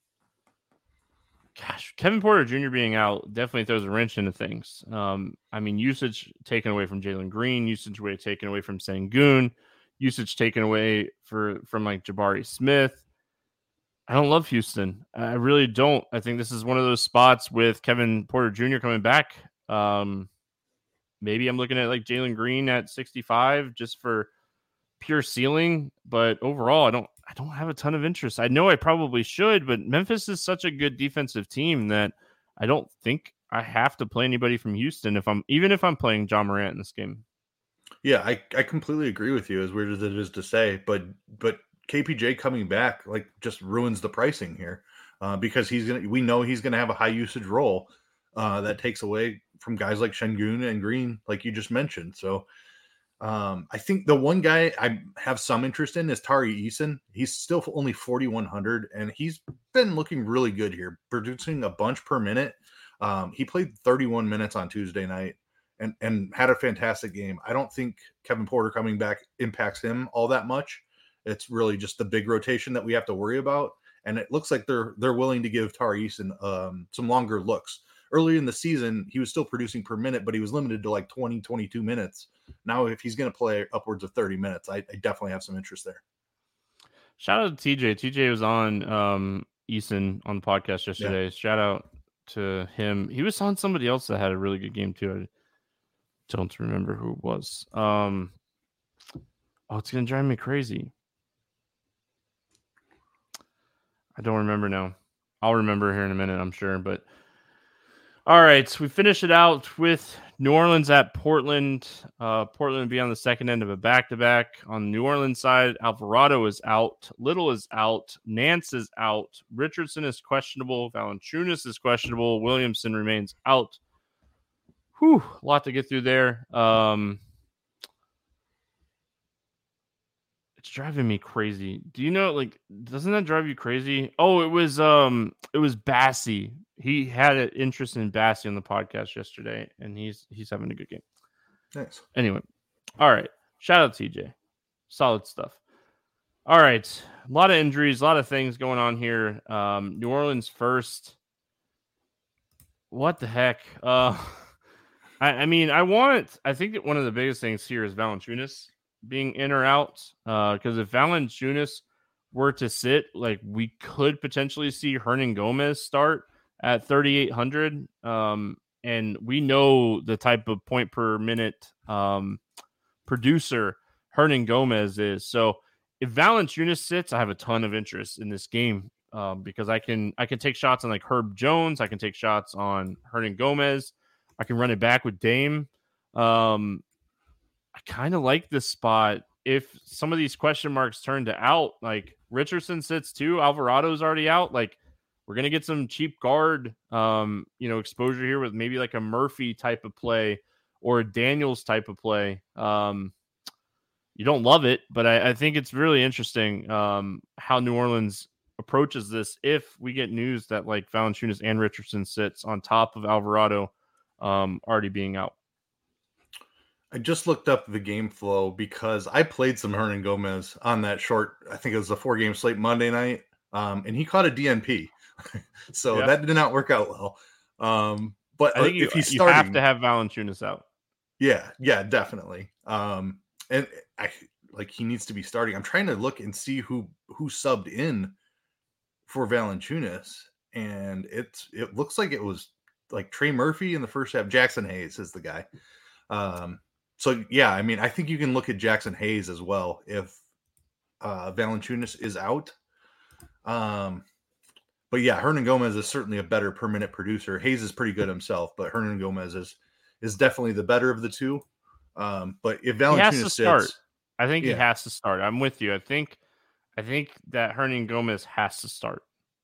gosh, Kevin Porter Junior being out definitely throws a wrench into things. Um, I mean, usage taken away from Jalen Green, usage away taken away from Sengun, usage taken away for from like Jabari Smith. I don't love Houston. I really don't. I think this is one of those spots with Kevin Porter Junior coming back. Um, maybe I'm looking at like Jalen Green at sixty-five just for pure ceiling, but overall, I don't. I don't have a ton of interest. I know I probably should, but Memphis is such a good defensive team that I don't think I have to play anybody from Houston if I'm even if I'm playing John Morant in this game. Yeah, I, I completely agree with you, as weird as it is to say, but but K P J coming back like just ruins the pricing here uh, because he's gonna we know he's gonna have a high usage role uh, that takes away from guys like Sengun and Green, like you just mentioned. So um, I think the one guy I have some interest in is Tari Eason. He's still only forty-one hundred, and he's been looking really good here, producing a bunch per minute. Um, he played thirty-one minutes on Tuesday night and, and had a fantastic game. I don't think Kevin Porter coming back impacts him all that much. It's really just the big rotation that we have to worry about. And it looks like they're they're willing to give Tari Eason um, some longer looks. Early in the season, he was still producing per minute, but he was limited to like twenty, twenty-two minutes. Now, if he's going to play upwards of thirty minutes, I, I definitely have some interest there. Shout out to T J. T J was on um, Eason on the podcast yesterday. Yeah. Shout out to him. He was on somebody else that had a really good game too. I don't remember who it was. Um, oh, it's going to drive me crazy. I don't remember now. I'll remember here in a minute, I'm sure. But all right, so we finish it out with New Orleans at Portland. Uh, Portland will be on the second end of a back-to-back. On the New Orleans side, Alvarado is out. Little is out. Nance is out. Richardson is questionable. Valanciunas is questionable. Williamson remains out. Whew, a lot to get through there. Um, it's driving me crazy. Do you know, like, doesn't that drive you crazy? Oh, it was um, it was Bassey. He had an interest in Bassey on the podcast yesterday, and he's he's having a good game. Nice. Anyway, all right. Shout out T J. Solid stuff. All right. A lot of injuries, a lot of things going on here. Um, New Orleans first. What the heck? Uh, I, I mean, I want. I think that one of the biggest things here is Valanciunas being in or out. Because uh, if Valanciunas were to sit, like, we could potentially see Hernan Gomez start at thirty-eight hundred. Um, and we know the type of point per minute um, producer Hernan Gomez is. So if Valanciunas sits, I have a ton of interest in this game um, because I can I can take shots on like Herb Jones. I can take shots on Hernan Gomez. I can run it back with Dame. Um, I kind of like this spot. If some of these question marks turn to out, like Richardson sits too, Alvarado's already out, like we're going to get some cheap guard, um, you know, exposure here with maybe like a Murphy type of play or a Daniels type of play. Um, you don't love it, but I, I think it's really interesting um, how New Orleans approaches this. If we get news that like Valanciunas and Richardson sits on top of Alvarado um, already being out. I just looked up the game flow because I played some Hernan Gomez on that short, I think it was a four game slate Monday night. Um, and he caught a D N P. so yeah. That did not work out well. Um, but I think if you, he's you starting, have to have Valanciunas out. Yeah, yeah, definitely. Um, and I like he needs to be starting. I'm trying to look and see who who subbed in for Valanciunas, and it's it looks like it was like Trey Murphy in the first half. Jackson Hayes is the guy. Um, so yeah, I mean, I think you can look at Jackson Hayes as well if uh, Valanciunas is out. Um, but yeah, Hernan Gomez is certainly a better per minute producer. Hayes is pretty good himself, but Hernan Gomez is is definitely the better of the two. Um, but if Valanciunas he has to sits, start, I think yeah. he has to start. I'm with you. I think, I think that Hernan Gomez has to start.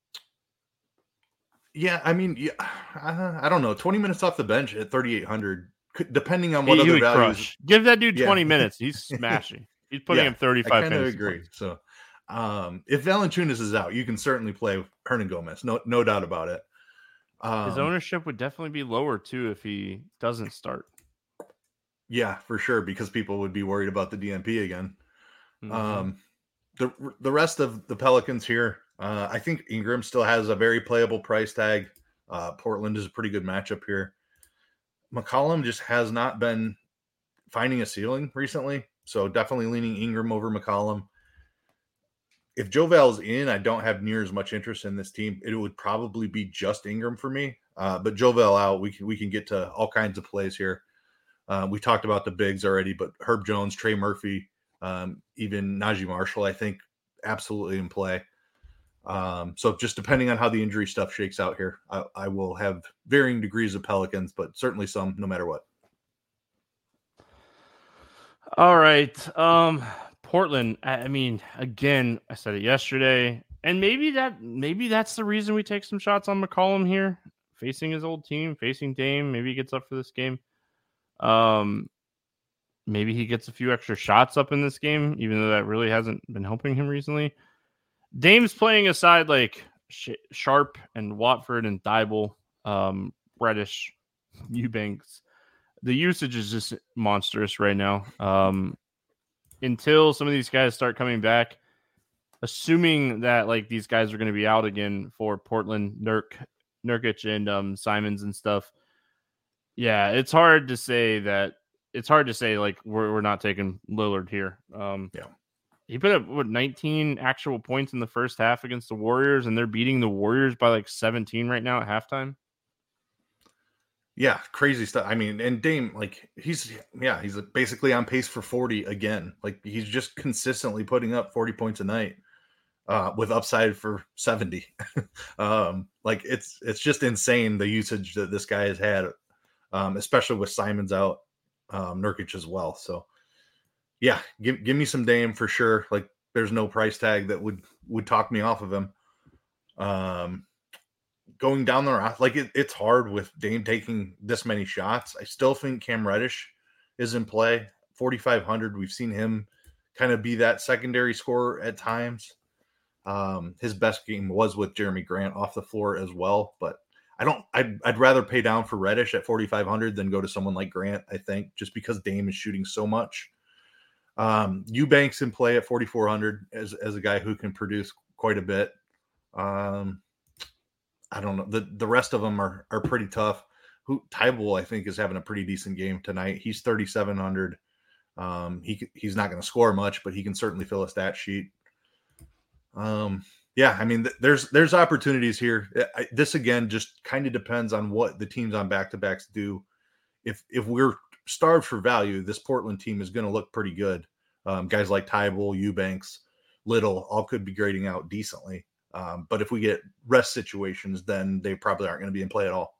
Yeah, I mean, yeah, I, I don't know. twenty minutes off the bench at thirty-eight hundred, depending on what he, other he values. Crush. Give that dude yeah. twenty minutes. He's smashing. He's putting yeah, him thirty-five. I kind of agree. Points. So, um, if Valanciunas is out, you can certainly play Hernan Gomez. No, no doubt about it. Um, His ownership would definitely be lower too if he doesn't start. Yeah, for sure, because people would be worried about the D N P again. Mm-hmm. Um, the the rest of the Pelicans here, uh, I think Ingram still has a very playable price tag. Uh, Portland is a pretty good matchup here. McCollum just has not been finding a ceiling recently, so definitely leaning Ingram over McCollum. If JoVal's in, I don't have near as much interest in this team. It would probably be just Ingram for me, uh, but JoVal out, we can we can get to all kinds of plays here. Uh, we talked about the bigs already, but Herb Jones, Trey Murphy, um, even Najee Marshall, I think, absolutely in play. Um, so just depending on how the injury stuff shakes out here, I, I will have varying degrees of Pelicans, but certainly some, no matter what. All right. Um, Portland, I mean, again, I said it yesterday, and maybe that maybe that's the reason we take some shots on McCollum here, facing his old team, facing Dame. Maybe he gets up for this game. Um, maybe he gets a few extra shots up in this game, even though that really hasn't been helping him recently. Dame's playing aside like Sh- Sharp and Watford and Thibault. Um, Reddish, Eubanks. The usage is just monstrous right now. Um, until some of these guys start coming back, assuming that like these guys are going to be out again for Portland, Nurk, Nurkic and um, Simons and stuff. Yeah, it's hard to say that. It's hard to say like we're we're not taking Lillard here. Um, yeah, he put up what nineteen actual points in the first half against the Warriors, and they're beating the Warriors by like seventeen right now at halftime. Yeah, crazy stuff. I mean, and Dame, like he's yeah, he's basically on pace for forty again. Like he's just consistently putting up forty points a night, uh, with upside for seventy. um, like it's it's just insane the usage that this guy has had, um, especially with Simons out, um, Nurkic as well. So yeah, give give me some Dame for sure. Like there's no price tag that would would talk me off of him. Um. Going down the road, like it, it's hard with Dame taking this many shots. I still think Cam Reddish is in play. forty-five hundred. We've seen him kind of be that secondary scorer at times. Um, his best game was with Jeremy Grant off the floor as well. But I don't. I'd, I'd rather pay down for Reddish at forty-five hundred than go to someone like Grant. I think just because Dame is shooting so much. Um, Eubanks in play at forty-four hundred as as a guy who can produce quite a bit. Um, I don't know. The the rest of them are are pretty tough. Who Tybal, I think, is having a pretty decent game tonight. He's thirty-seven hundred. Um, he he's not going to score much, but he can certainly fill a stat sheet. Um, yeah, I mean, th- there's there's opportunities here. I, this again just kind of depends on what the teams on back to backs do. If if we're starved for value, this Portland team is going to look pretty good. Um, guys like Tybal, Eubanks, Little, all could be grading out decently. Um, but if we get rest situations, then they probably aren't going to be in play at all.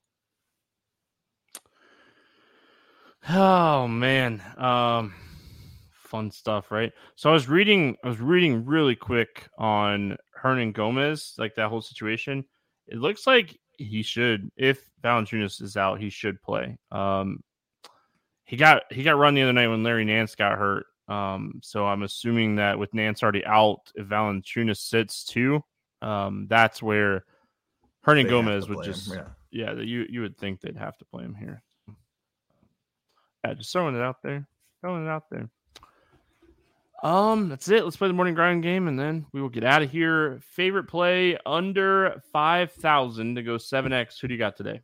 Oh man, um, fun stuff, right? So I was reading, I was reading really quick on Hernan Gomez, like that whole situation. It looks like he should, if Valanciunas is out, he should play. Um, he got he got run the other night when Larry Nance got hurt. Um, so I'm assuming that with Nance already out, if Valanciunas sits too. Um, that's where Hernan Gomez would just, him, yeah, yeah you, you would think they'd have to play him here. Yeah, just throwing it out there, throwing it out there. Um, that's it. Let's play the morning grind game, and then we will get out of here. Favorite play under five thousand to go seven X. Who do you got today?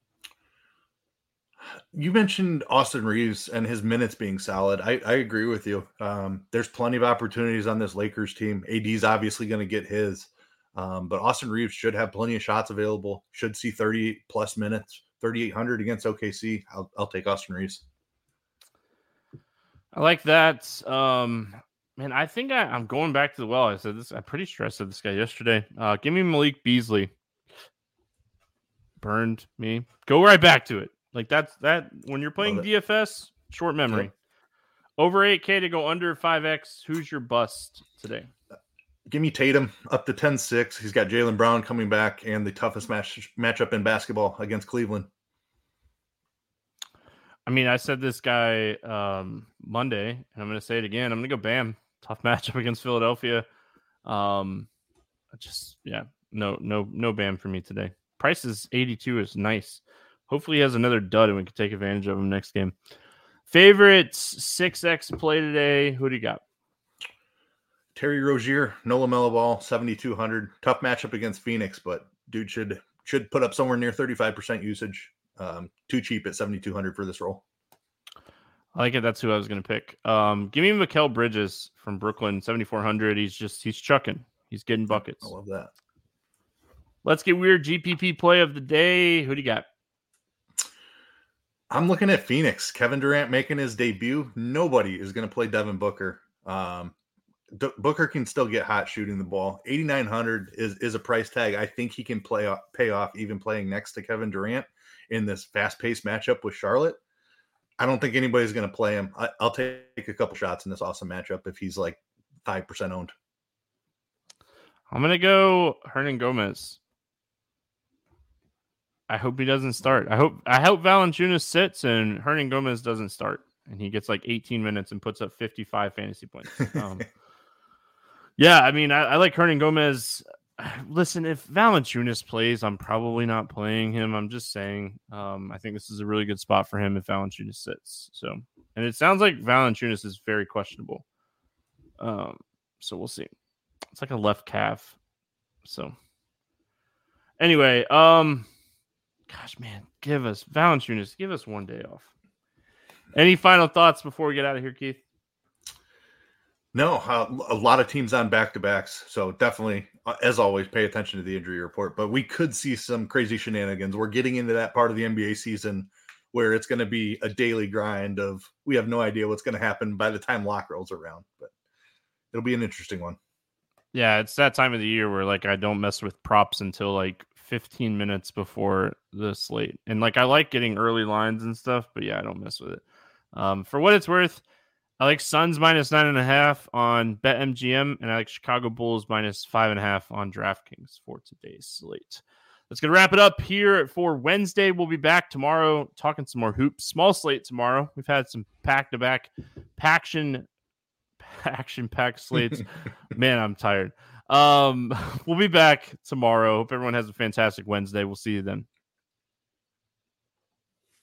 You mentioned Austin Reeves and his minutes being solid. I, I agree with you. Um, there's plenty of opportunities on this Lakers team. A D's obviously going to get his. Um, but Austin Reeves should have plenty of shots available. Should see thirty plus minutes, thirty-eight hundred against O K C. I'll, I'll take Austin Reeves. I like that. Um, man, I think I, I'm going back to the well. I said this. I'm pretty sure I said this guy yesterday. Uh, give me Malik Beasley. Burned me. Go right back to it. Like that's that. When you're playing D F S, short memory. Yep. Over eight K to go under five X. Who's your bust today? Give me Tatum up to ten six. He's got Jaylen Brown coming back and the toughest match matchup in basketball against Cleveland. I mean, I said this guy um, Monday, and I'm going to say it again. I'm going to go Bam. Tough matchup against Philadelphia. Um, just, yeah, no, no, no Bam for me today. Price is eighty-two is nice. Hopefully he has another dud and we can take advantage of him next game. Favorites six X play today. Who do you got? Terry Rozier, no LaMelo Ball, seventy-two hundred. Tough matchup against Phoenix, but dude should should put up somewhere near thirty-five percent usage. Um, too cheap at seventy-two hundred for this role. I like it. That's who I was going to pick. Um, give me Mikal Bridges from Brooklyn, seventy-four hundred. He's just, he's chucking. He's getting buckets. I love that. Let's get weird. G P P play of the day. Who do you got? I'm looking at Phoenix. Kevin Durant making his debut. Nobody is going to play Devin Booker. Um, D- Booker can still get hot shooting the ball. eighty-nine hundred is, is a price tag. I think he can play off, pay off even playing next to Kevin Durant in this fast-paced matchup with Charlotte. I don't think anybody's going to play him. I, I'll take a couple shots in this awesome matchup if he's like five percent owned. I'm going to go Hernan Gomez. I hope he doesn't start. I hope I hope Valanciunas sits and Hernan Gomez doesn't start. And he gets like eighteen minutes and puts up fifty-five fantasy points. Um, yeah, I mean, I, I like Hernan Gomez. Listen, if Valanciunas plays, I'm probably not playing him. I'm just saying. Um, I think this is a really good spot for him if Valanciunas sits. So, and it sounds like Valanciunas is very questionable. Um, so we'll see. It's like a left calf. So, anyway, um, gosh, man, give us Valanciunas, give us one day off. Any final thoughts before we get out of here, Keith? No, uh, a lot of teams on back-to-backs, so definitely, uh, as always, pay attention to the injury report. But we could see some crazy shenanigans. We're getting into that part of the N B A season where it's going to be a daily grind of we have no idea what's going to happen by the time lock rolls around. But it'll be an interesting one. Yeah, it's that time of the year where like I don't mess with props until like fifteen minutes before the slate. And like I like getting early lines and stuff, but yeah, I don't mess with it. Um, for what it's worth, I like Suns minus nine and a half on BetMGM, and I like Chicago Bulls minus five and a half on DraftKings for today's slate. That's going to wrap it up here for Wednesday. We'll be back tomorrow talking some more hoops. Small slate tomorrow. We've had some back-to-back action, action-packed slates. Man, I'm tired. Um, we'll be back tomorrow. Hope everyone has a fantastic Wednesday. We'll see you then.